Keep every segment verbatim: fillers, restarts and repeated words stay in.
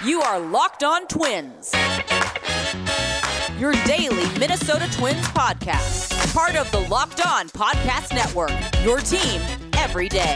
You are Locked On Twins, your daily Minnesota Twins podcast. Part of the Locked On Podcast Network, your team every day.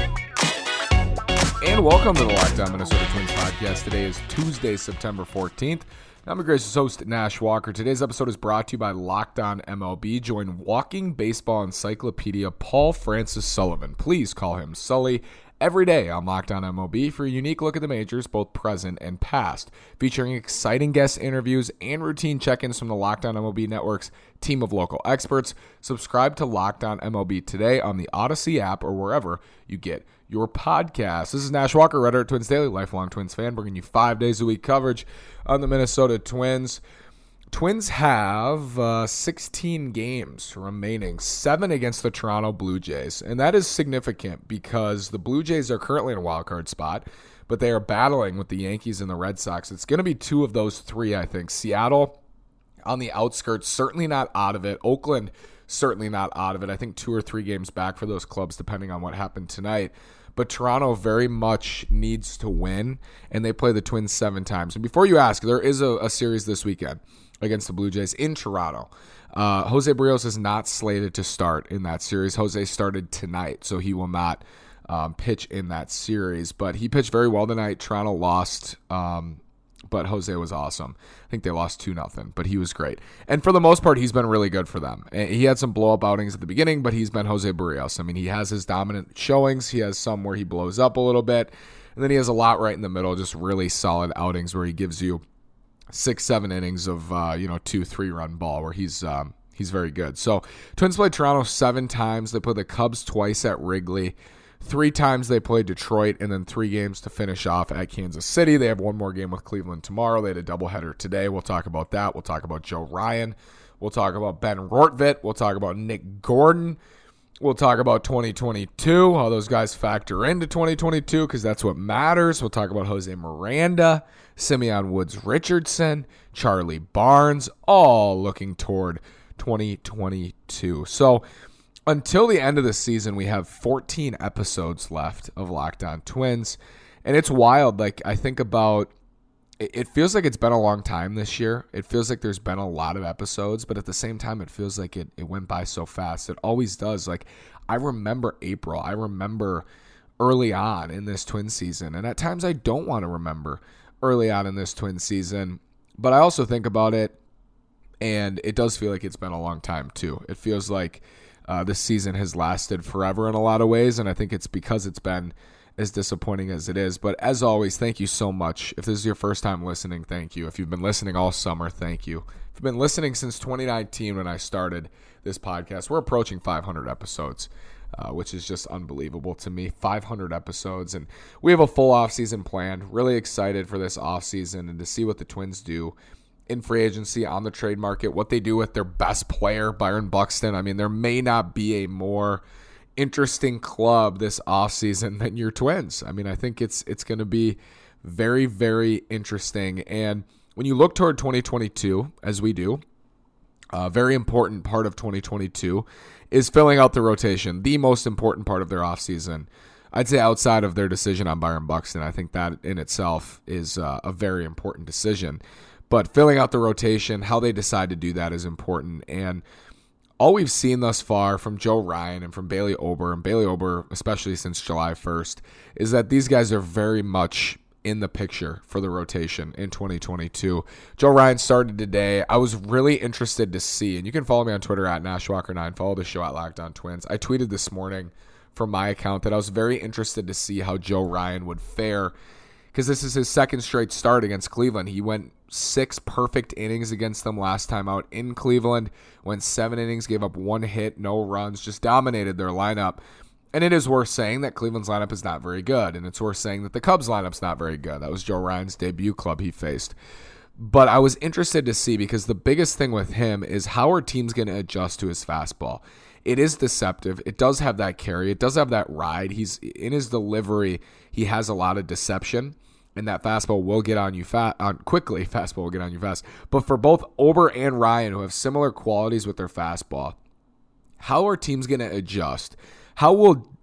And welcome to the Locked On Minnesota Twins podcast. Today is Tuesday, September fourteenth. I'm your gracious host, Nash Walker. Today's episode is brought to you by Locked On M L B. Join Walking Baseball Encyclopedia Paul Francis Sullivan. Please call him Sully every day on Locked On M L B for a unique look at the majors, both present and past, featuring exciting guest interviews and routine check-ins from the Locked On M L B Network's team of local experts. Subscribe to Locked On M L B today on the Odyssey app or wherever you get your podcast. This is Nash Walker, Red Twins Daily, lifelong Twins fan, bringing you five days a week coverage on the Minnesota Twins. Twins have uh, sixteen games remaining, seven against the Toronto Blue Jays, and that is significant because the Blue Jays are currently in a wild card spot, but they are battling with the Yankees and the Red Sox. It's going to be two of those three, I think. Seattle on the outskirts, certainly not out of it. Oakland, certainly not out of it. I think two or three games back for those clubs, depending on what happened tonight. But Toronto very much needs to win, and they play the Twins seven times. And before you ask, there is a, a series this weekend against the Blue Jays in Toronto. Uh, Jose Barrios is not slated to start in that series. Jose started tonight, so he will not um, pitch in that series. But he pitched very well tonight. Toronto lost, um, but Jose was awesome. I think they lost two nothing, but he was great. And for the most part, he's been really good for them. He had some blow-up outings at the beginning, but he's been Jose Barrios. I mean, he has his dominant showings. He has some where he blows up a little bit. And then he has a lot right in the middle, just really solid outings where he gives you six, seven innings of, uh, you know, two, three-run ball where he's um, he's very good. So Twins played Toronto seven times. They played the Cubs twice at Wrigley. Three times they played Detroit, and then three games to finish off at Kansas City. They have one more game with Cleveland tomorrow. They had a doubleheader today. We'll talk about that. We'll talk about Joe Ryan. We'll talk about Ben Rortvedt. We'll talk about Nick Gordon. We'll talk about twenty twenty-two, how those guys factor into twenty twenty-two, because that's what matters. We'll talk about Jose Miranda, Simeon Woods-Richardson, Charlie Barnes, all looking toward twenty twenty-two. So until the end of the season, we have fourteen episodes left of Locked On Twins, and it's wild. Like, I think about, it feels like it's been a long time this year. It feels like there's been a lot of episodes, but at the same time, it feels like it, it went by so fast. It always does. Like, I remember April. I remember early on in this Twin season, and at times I don't want to remember early on in this Twin season, but I also think about it, and it does feel like it's been a long time too. It feels like uh, this season has lasted forever in a lot of ways, and I think it's because it's been as disappointing as it is. But as always, thank you so much. If this is your first time listening, thank you. If you've been listening all summer, thank you. If you've been listening since twenty nineteen when I started this podcast, we're approaching five hundred episodes, uh, which is just unbelievable to me. five hundred episodes, and we have a full offseason planned. Really excited for this offseason and to see what the Twins do in free agency, on the trade market, what they do with their best player, Byron Buxton. I mean, there may not be a more interesting club this offseason than your Twins. I mean, I think it's it's going to be very, very interesting. And when you look toward twenty twenty-two, as we do, a very important part of twenty twenty-two is filling out the rotation, the most important part of their offseason. I'd say outside of their decision on Byron Buxton, I think that in itself is uh, a very important decision. But filling out the rotation, how they decide to do that is important. And all we've seen thus far from Joe Ryan and from Bailey Ober, and Bailey Ober especially since July first, is that these guys are very much in the picture for the rotation in twenty twenty-two. Joe Ryan started today. I was really interested to see, and you can follow me on Twitter at Nash Walker nine. Follow the show at Locked On Twins. I tweeted this morning from my account that I was very interested to see how Joe Ryan would fare, because this is his second straight start against Cleveland. He went six perfect innings against them last time out in Cleveland, went seven innings, gave up one hit, no runs, just dominated their lineup. And it is worth saying that Cleveland's lineup is not very good, and it's worth saying that the Cubs lineup's not very good. That was Joe Ryan's debut club he faced. But I was interested to see, because the biggest thing with him is how are teams going to adjust to his fastball. It is deceptive. It does have that carry. It does have that ride. He's in his delivery, he has a lot of deception. And that fastball will get on you fast, on quickly. Fastball will get on you fast. But for both Ober and Ryan, who have similar qualities with their fastball, how are teams going to adjust? How will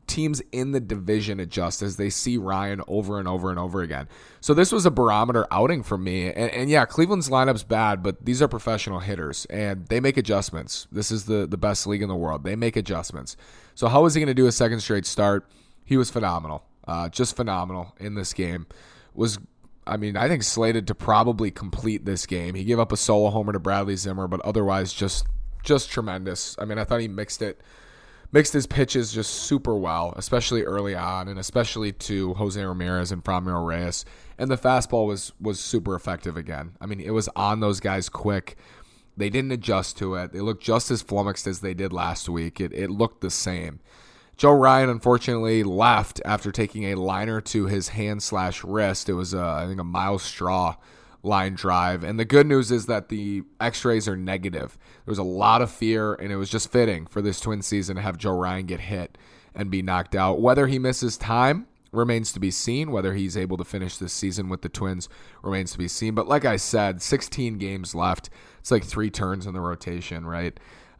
teams in the division adjust as they see Ryan over and over and over again. So this was a barometer outing for me. And, and yeah, Cleveland's lineup's bad, but these are professional hitters, and they make adjustments. This is the, the best league in the world. They make adjustments. So how is he going to do a second straight start? He was phenomenal, uh, just phenomenal in this game. Was I mean, I think slated to probably complete this game. He gave up a solo homer to Bradley Zimmer, but otherwise just just tremendous. I mean, I thought he mixed it, mixed his pitches just super well, especially early on, and especially to Jose Ramirez and Franmil Reyes. And the fastball was was super effective again. I mean, it was on those guys quick. They didn't adjust to it. They looked just as flummoxed as they did last week. It it looked the same. Joe Ryan, unfortunately, left after taking a liner to his hand slash wrist. It was, a, I think, a Miles Straw line drive. And the good news is that the x-rays are negative. There was a lot of fear, and it was just fitting for this Twins season to have Joe Ryan get hit and be knocked out. Whether he misses time remains to be seen. Whether he's able to finish this season with the Twins remains to be seen. But like I said, sixteen games left. It's like three turns in the rotation, right?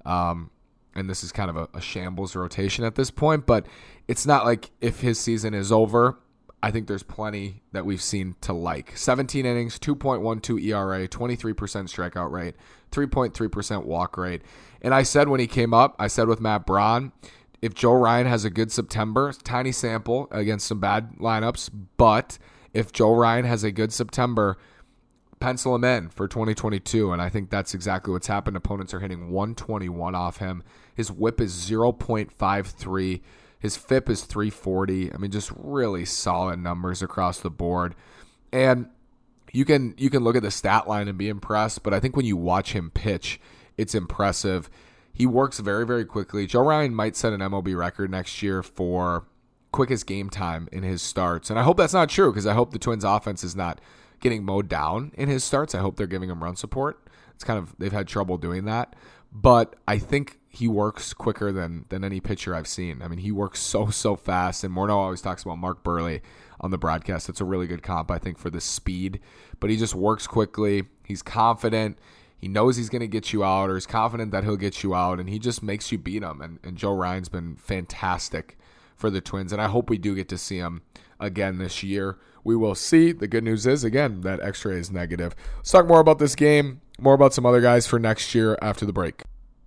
Um And this is kind of a, a shambles rotation at this point, but it's not like if his season is over, I think there's plenty that we've seen to like. seventeen innings, two point one two E R A, twenty-three percent strikeout rate, three point three percent walk rate. And I said when he came up, I said with Matt Braun, if Joe Ryan has a good September, tiny sample against some bad lineups, but if Joe Ryan has a good September, pencil him in for twenty twenty-two, and I think that's exactly what's happened. Opponents are hitting one twenty-one off him. His whip is zero point five three. His F I P is three forty. I mean, just really solid numbers across the board. And you can you can look at the stat line and be impressed, but I think when you watch him pitch, it's impressive. He works very, very quickly. Joe Ryan might set an M L B record next year for quickest game time in his starts. And I hope that's not true, because I hope the Twins offense is not getting mowed down in his starts. I hope they're giving him run support. It's kind of, they've had trouble doing that. But I think he works quicker than than any pitcher I've seen. I mean, he works so, so fast. And Morneau always talks about Mark Burley on the broadcast. It's a really good comp, I think, for the speed. But he just works quickly. He's confident. He knows he's going to get you out, or he's confident that he'll get you out. And he just makes you beat him. And, and Joe Ryan's been fantastic for the Twins. And I hope we do get to see him again this year. We will see. The good news is, again, that X-ray is negative. Let's talk more about this game, more about some other guys for next year after the break.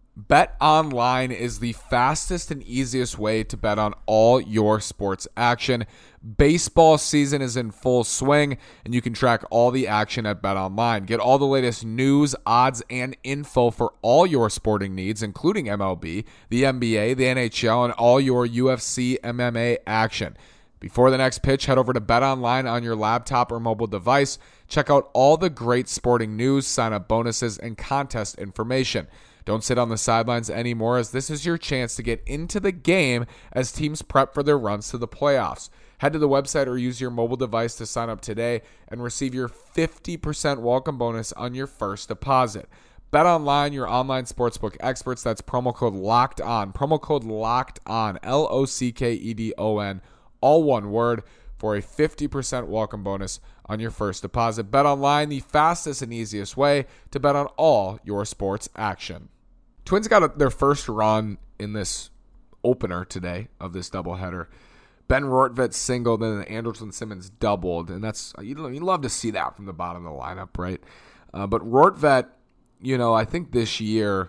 BetOnline is the fastest and easiest way to bet on all your sports action. Baseball season is in full swing, and you can track all the action at BetOnline. Get all the latest news, odds, and info for all your sporting needs, including M L B, the N B A, the N H L, and all your U F C, M M A action. Before the next pitch, head over to BetOnline on your laptop or mobile device. Check out all the great sporting news, sign-up bonuses, and contest information. Don't sit on the sidelines anymore, as this is your chance to get into the game as teams prep for their runs to the playoffs. Head to the website or use your mobile device to sign up today and receive your fifty percent welcome bonus on your first deposit. BetOnline, your online sportsbook experts. That's promo code LOCKEDON. Promo code LOCKEDON, L O C K E D O N, all one word, for a fifty percent welcome bonus on your first deposit. BetOnline, the fastest and easiest way to bet on all your sports action. Twins got a, their first run in this opener today of this doubleheader. Ben Rortvedt singled and then Andrelton Simmons doubled, and that's you love to see that from the bottom of the lineup, right? Uh, but Rortvedt, you know, I think this year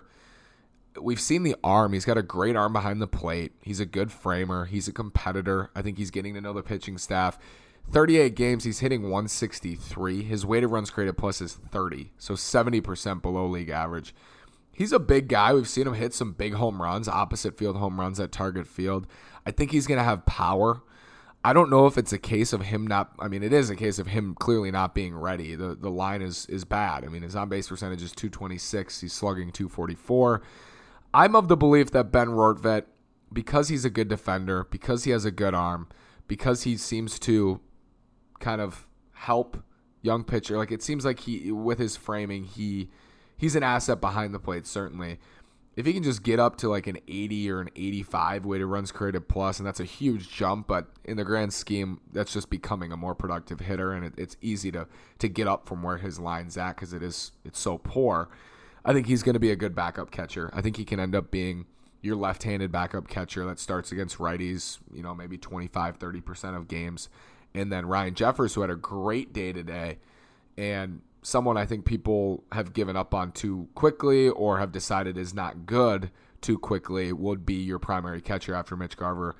we've seen the arm. He's got a great arm behind the plate. He's a good framer. He's a competitor. I think he's getting to know the pitching staff. thirty-eight games, he's hitting one sixty-three. His weighted runs created plus is thirty, so seventy percent below league average. He's a big guy. We've seen him hit some big home runs, opposite field home runs at Target Field. I think he's going to have power. I don't know if it's a case of him not – I mean, it is a case of him clearly not being ready. The the line is is bad. I mean, his on-base percentage is two twenty-six. He's slugging two forty-four. I'm of the belief that Ben Rortvedt, because he's a good defender, because he has a good arm, because he seems to kind of help young pitcher. Like, it seems like he, with his framing, he he's an asset behind the plate, certainly. If he can just get up to like an eighty or an eighty-five weighted runs created plus, and that's a huge jump, but in the grand scheme, that's just becoming a more productive hitter, and it, it's easy to to get up from where his line's at because it is it's so poor. I think he's going to be a good backup catcher. I think he can end up being your left-handed backup catcher that starts against righties, you know, maybe twenty-five, thirty percent of games. And then Ryan Jeffers, who had a great day today, and someone I think people have given up on too quickly or have decided is not good too quickly, would be your primary catcher after Mitch Garver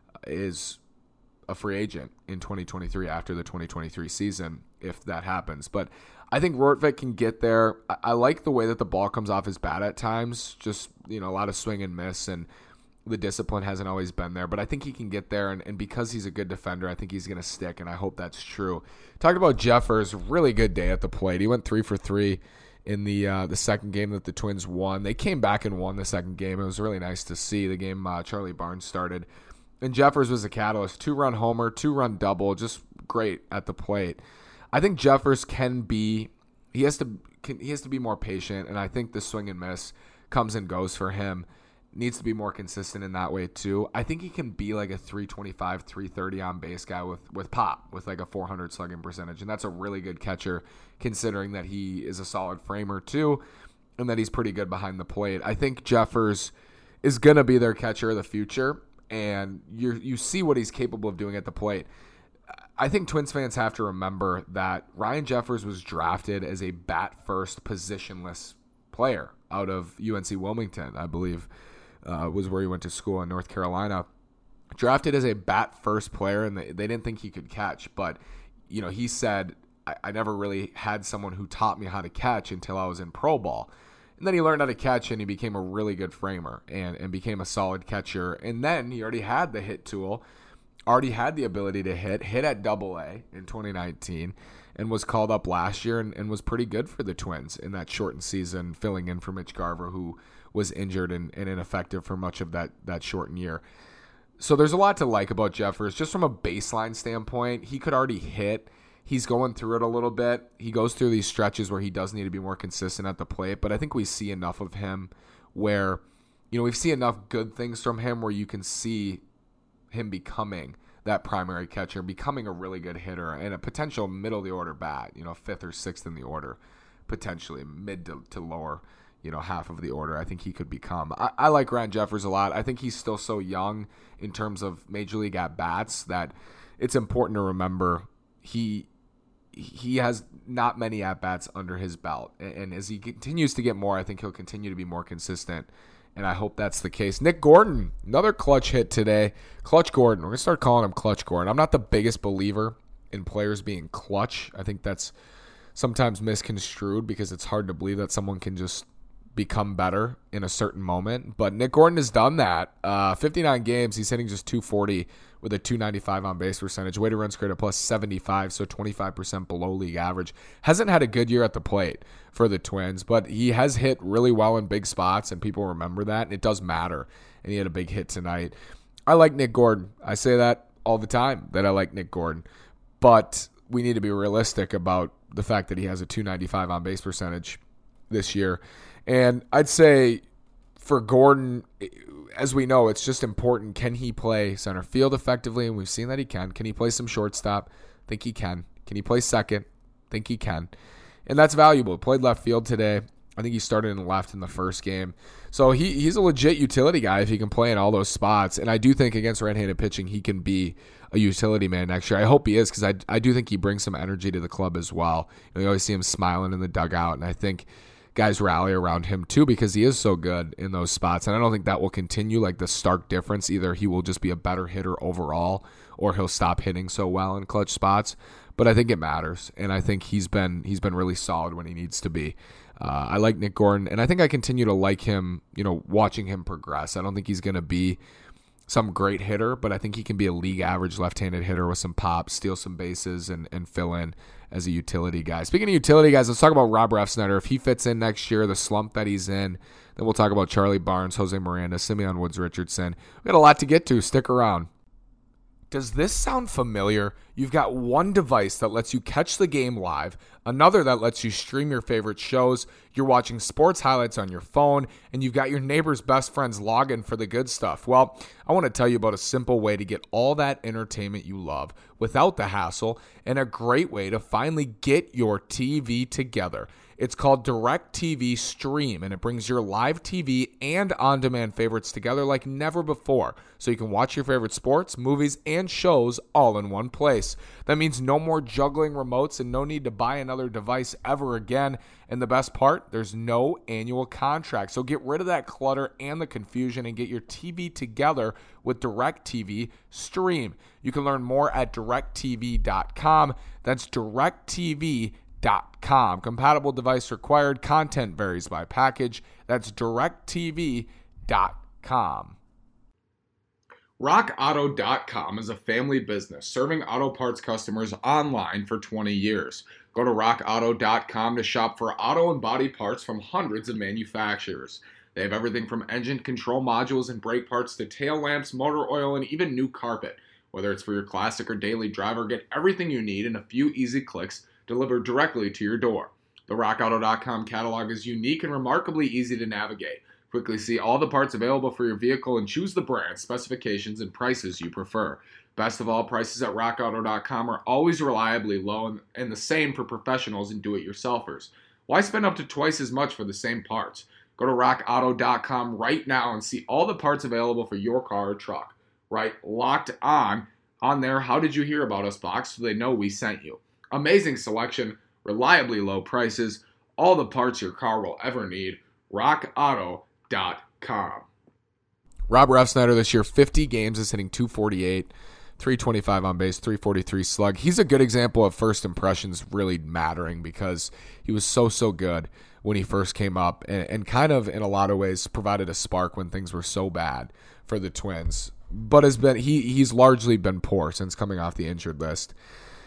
is a free agent in twenty twenty-three after the twenty twenty-three season, if that happens. But I think Rortvik can get there. I, I like the way that the ball comes off his bat at times, just, you know, a lot of swing and miss, and the discipline hasn't always been there, but I think he can get there, and, and because he's a good defender, I think he's going to stick, and I hope that's true. Talked about Jeffers, really good day at the plate. He went three for three in the uh, the second game that the Twins won. They came back and won the second game. It was really nice to see. The game uh, Charlie Barnes started, and Jeffers was a catalyst. Two-run homer, two-run double, just great at the plate. I think Jeffers can be – he has to can, he has to be more patient, and I think the swing and miss comes and goes for him. Needs to be more consistent in that way too. I think he can be like a three twenty-five, three thirty on base guy with, with pop, with like a four hundred slugging percentage. And that's a really good catcher considering that he is a solid framer too and that he's pretty good behind the plate. I think Jeffers is going to be their catcher of the future, and you you see what he's capable of doing at the plate. I think Twins fans have to remember that Ryan Jeffers was drafted as a bat-first positionless player out of U N C Wilmington, I believe. Uh, was where he went to school in North Carolina. Drafted as a bat-first player, and they, they didn't think he could catch. But, you know, he said, I, I never really had someone who taught me how to catch until I was in pro ball. And then he learned how to catch, and he became a really good framer and, and became a solid catcher. And then he already had the hit tool, already had the ability to hit, hit at double A in twenty nineteen, and was called up last year and, and was pretty good for the Twins in that shortened season, filling in for Mitch Garver, who was injured and, and ineffective for much of that, that shortened year. So there's a lot to like about Jeffers. Just from a baseline standpoint, he could already hit. He's going through it a little bit. He goes through these stretches where he does need to be more consistent at the plate, but I think we see enough of him where, you know, we've seen enough good things from him where you can see him becoming that primary catcher, becoming a really good hitter and a potential middle of the order bat, you know, fifth or sixth in the order, potentially mid to, to lower, you know, half of the order. I think he could become. I, I like Ryan Jeffers a lot. I think he's still so young in terms of major league at-bats that it's important to remember he he has not many at-bats under his belt. And, and as he continues to get more, I think he'll continue to be more consistent, and I hope that's the case. Nick Gordon, another clutch hit today. Clutch Gordon. We're going to start calling him Clutch Gordon. I'm not the biggest believer in players being clutch. I think that's sometimes misconstrued because it's hard to believe that someone can just become better in a certain moment. But Nick Gordon has done that. Uh, fifty-nine games, he's hitting just two forty with a two ninety-five on base percentage. Weighted runs created plus seventy-five, so twenty-five percent below league average. Hasn't had a good year at the plate for the Twins, but he has hit really well in big spots, and people remember that, and it does matter. And he had a big hit tonight. I like Nick Gordon. I say that all the time, that I like Nick Gordon. But we need to be realistic about the fact that he has a two ninety-five on base percentage this year. And I'd say for Gordon, as we know, it's just important. Can he play center field effectively? And we've seen that he can. Can he play some shortstop? Think he can. Can he play second? Think he can. And that's valuable. Played left field today. I think he started in left in the first game. So he he's a legit utility guy if he can play in all those spots. And I do think against right-handed pitching, he can be a utility man next year. I hope he is, because I, I do think he brings some energy to the club as well. You know, you always see him smiling in the dugout, and I think guys rally around him too because he is so good in those spots. And I don't think that will continue, like the stark difference. Either he will just be a better hitter overall or he'll stop hitting so well in clutch spots. But I think it matters, and I think he's been he's been really solid when he needs to be. Uh, I like Nick Gordon, and I think I continue to like him, you know, watching him progress. I don't think he's going to be some great hitter, but I think he can be a league average left-handed hitter with some pop, steal some bases, and, and fill in as a utility guy. Speaking of utility guys, let's talk about Rob Refsnyder. If he fits in next year, the slump that he's in, then we'll talk about Charlie Barnes, Jose Miranda, Simeon Woods-Richardson. We've got a lot to get to. Stick around. Does this sound familiar? You've got one device that lets you catch the game live, another that lets you stream your favorite shows, you're watching sports highlights on your phone, and you've got your neighbor's best friend's login for the good stuff. Well, I want to tell you about a simple way to get all that entertainment you love without the hassle, and a great way to finally get your T V together. It's called DirecTV Stream, and it brings your live T V and on-demand favorites together like never before, so you can watch your favorite sports, movies, and shows all in one place. That means no more juggling remotes and no need to buy another device ever again. And the best part, there's no annual contract. So get rid of that clutter and the confusion and get your T V together with DirecTV Stream. You can learn more at direct t v dot com. That's direct t v dot com. Compatible device required. Content varies by package. That's direct t v dot com. rock auto dot com is a family business serving auto parts customers online for twenty years. Go to rock auto dot com to shop for auto and body parts from hundreds of manufacturers. They have everything from engine control modules and brake parts to tail lamps, motor oil, and even new carpet. Whether it's for your classic or daily driver, get everything you need in a few easy clicks delivered directly to your door. The rock auto dot com catalog is unique and remarkably easy to navigate. Quickly see all the parts available for your vehicle and choose the brand, specifications, and prices you prefer. Best of all, prices at rock auto dot com are always reliably low and the same for professionals and do-it-yourselfers. Why spend up to twice as much for the same parts? Go to rock auto dot com right now and see all the parts available for your car or truck. Right, locked on on there. How did you hear about us box so they know we sent you? Amazing selection, reliably low prices, all the parts your car will ever need. rock auto dot com. Rob Refsnyder this year, fifty games, is hitting two forty-eight, three twenty-five on base, three forty-three slug. He's a good example of first impressions really mattering because he was so, so good when he first came up and, and kind of in a lot of ways provided a spark when things were so bad for the Twins. But has been he he's largely been poor since coming off the injured list.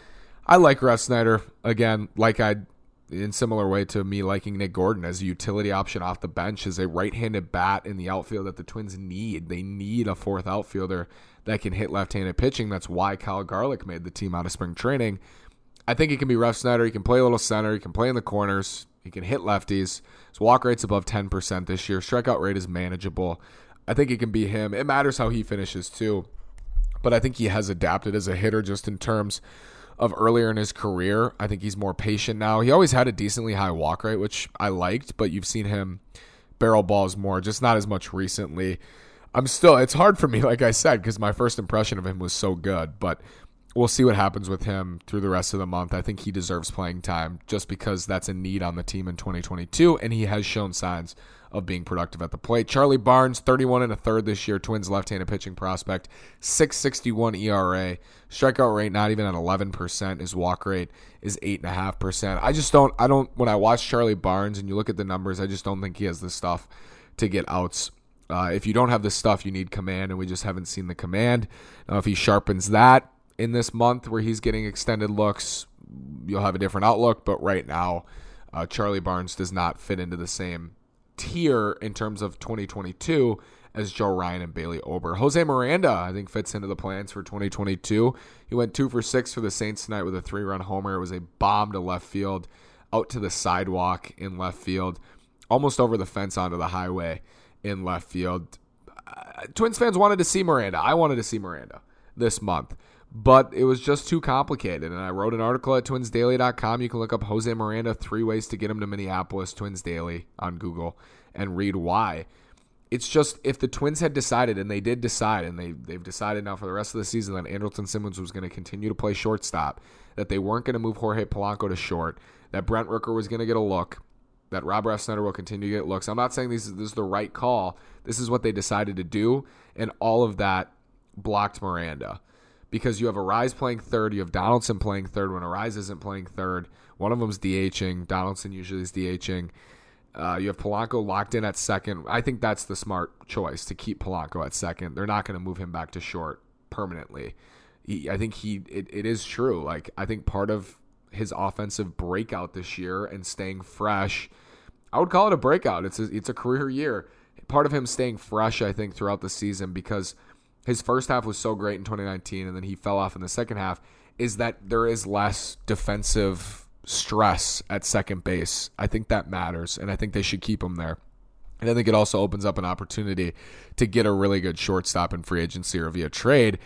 I like Refsnyder, again, like I in similar way to me liking Nick Gordon as a utility option off the bench, as a right-handed bat in the outfield that the Twins need. They need a fourth outfielder that can hit left-handed pitching. That's why Kyle Garlick made the team out of spring training. I think he can be Refsnyder. He can play a little center. He can play in the corners. He can hit lefties. His walk rate's above ten percent this year. Strikeout rate is manageable. I think it can be him. It matters how he finishes too, but I think he has adapted as a hitter just in terms of earlier in his career. I think he's more patient now. He always had a decently high walk rate, which I liked, but you've seen him barrel balls more, just not as much recently. I'm still, it's hard for me, like I said, because my first impression of him was so good, but we'll see what happens with him through the rest of the month. I think he deserves playing time just because that's a need on the team in twenty twenty-two, and he has shown signs of being productive at the plate. Charlie Barnes, thirty-one and a third this year, Twins left-handed pitching prospect, six sixty-one E R A, strikeout rate not even at eleven percent. His walk rate is eight point five percent. I just don't, I don't, when I watch Charlie Barnes and you look at the numbers, I just don't think he has the stuff to get outs. Uh, if you don't have the stuff, you need command, and we just haven't seen the command. Now, if he sharpens that in this month where he's getting extended looks, you'll have a different outlook, but right now, uh, Charlie Barnes does not fit into the same tier in terms of twenty twenty-two as Joe Ryan and Bailey Ober. Jose Miranda, I think, fits into the plans for twenty twenty-two. He went two for six for the Saints tonight with a three-run homer. It was a bomb to left field, out to the sidewalk in left field, almost over the fence onto the highway in left field. Uh, Twins fans wanted to see Miranda. I wanted to see Miranda this month, but it was just too complicated. And I wrote an article at twins daily dot com. You can look up Jose Miranda, three ways to get him to Minneapolis, Twins Daily on Google, and read why. It's just, if the Twins had decided, and they did decide, and they, they've decided now for the rest of the season that Andrelton Simmons was going to continue to play shortstop, that they weren't going to move Jorge Polanco to short, that Brent Rooker was going to get a look, that Rob Refsnyder will continue to get looks. I'm not saying this is, this is the right call. This is what they decided to do, and all of that blocked Miranda. Because you have Arise playing third, you have Donaldson playing third when Arise isn't playing third. One of them's DHing. Donaldson usually is DHing. Uh, you have Polanco locked in at second. I think that's the smart choice, to keep Polanco at second. They're not going to move him back to short permanently. He, I think he it, it is true. Like, I think part of his offensive breakout this year and staying fresh, I would call it a breakout. It's a, it's a career year. Part of him staying fresh, I think, throughout the season, because his first half was so great in twenty nineteen and then he fell off in the second half, is that there is less defensive stress at second base. I think that matters, and I think they should keep him there. And I think it also opens up an opportunity to get a really good shortstop in free agency or via trade.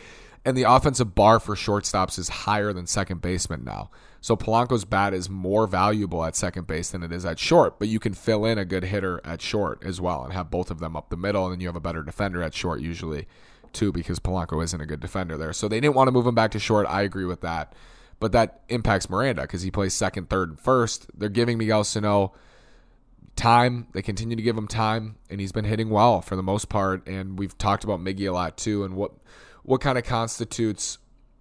And the offensive bar for shortstops is higher than second baseman now. So Polanco's bat is more valuable at second base than it is at short, but you can fill in a good hitter at short as well and have both of them up the middle, and then you have a better defender at short usually too, because Polanco isn't a good defender there. So they didn't want to move him back to short. I agree with that. But that impacts Miranda because he plays second, third, and first. They're giving Miguel Sano time. They continue to give him time, and he's been hitting well for the most part. And we've talked about Miggy a lot too, and what what kind of constitutes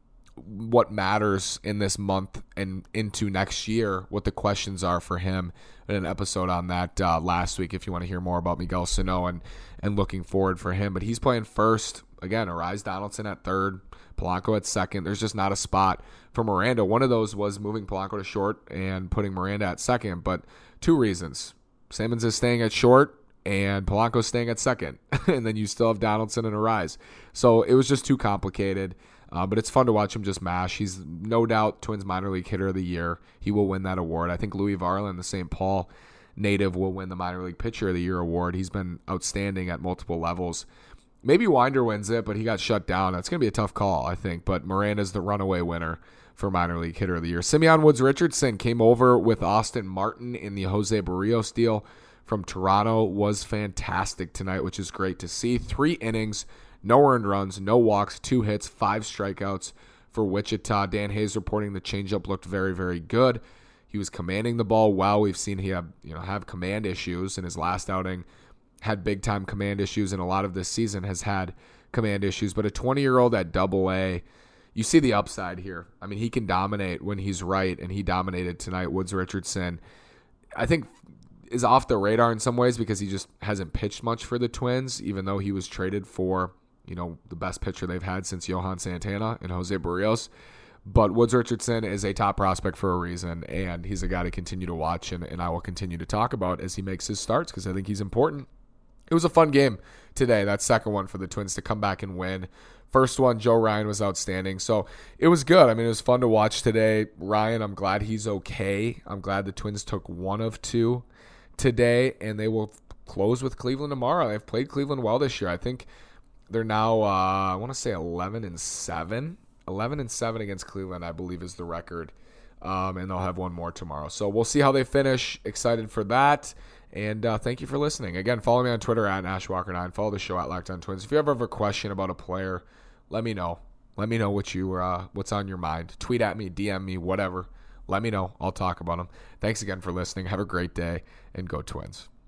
what matters in this month and into next year, what the questions are for him. In an episode on that uh, last week, if you want to hear more about Miguel Sano and, and looking forward for him. But he's playing first. Again, Arise Donaldson at third, Polanco at second. There's just not a spot for Miranda. One of those was moving Polanco to short and putting Miranda at second, but two reasons. Simmons is staying at short and Polanco's staying at second, and then you still have Donaldson and Arise. So it was just too complicated, uh, but it's fun to watch him just mash. He's no doubt Twins minor league hitter of the year. He will win that award. I think Louis Varland, the Saint Paul native, will win the minor league pitcher of the year award. He's been outstanding at multiple levels. Maybe Winder wins it, but he got shut down. That's going to be a tough call, I think, but Miranda's the runaway winner for minor league hitter of the year. Simeon Woods Richardson came over with Austin Martin in the Jose Barrios deal from Toronto, was fantastic tonight, which is great to see. Three innings, no earned runs, no walks, two hits, five strikeouts for Wichita. Dan Hayes reporting the changeup looked very, very good. He was commanding the ball well. We've seen he have, you know, have command issues in his last outing, had big-time command issues, and a lot of this season has had command issues. But a twenty-year-old at double A, you see the upside here. I mean, he can dominate when he's right, and he dominated tonight. Woods Richardson, I think, is off the radar in some ways because he just hasn't pitched much for the Twins, even though he was traded for, you know, the best pitcher they've had since Johan Santana and Jose Barrios. But Woods Richardson is a top prospect for a reason, and he's a guy to continue to watch, and, and I will continue to talk about as he makes his starts because I think he's important. It was a fun game today, that second one for the Twins to come back and win. First one, Joe Ryan was outstanding. So it was good. I mean, it was fun to watch today. Ryan, I'm glad he's okay. I'm glad the Twins took one of two today, and they will close with Cleveland tomorrow. They've played Cleveland well this year. I think they're now, uh, I want to say eleven and seven. eleven and seven against Cleveland, I believe, is the record. Um, and they'll have one more tomorrow. So we'll see how they finish. Excited for that. And uh, thank you for listening. Again, follow me on Twitter at Nash Walker nine. Follow the show at Locked On Twins. If you ever have a question about a player, let me know. Let me know what you uh, what's on your mind. Tweet at me, D M me, whatever. Let me know. I'll talk about them. Thanks again for listening. Have a great day, and go Twins.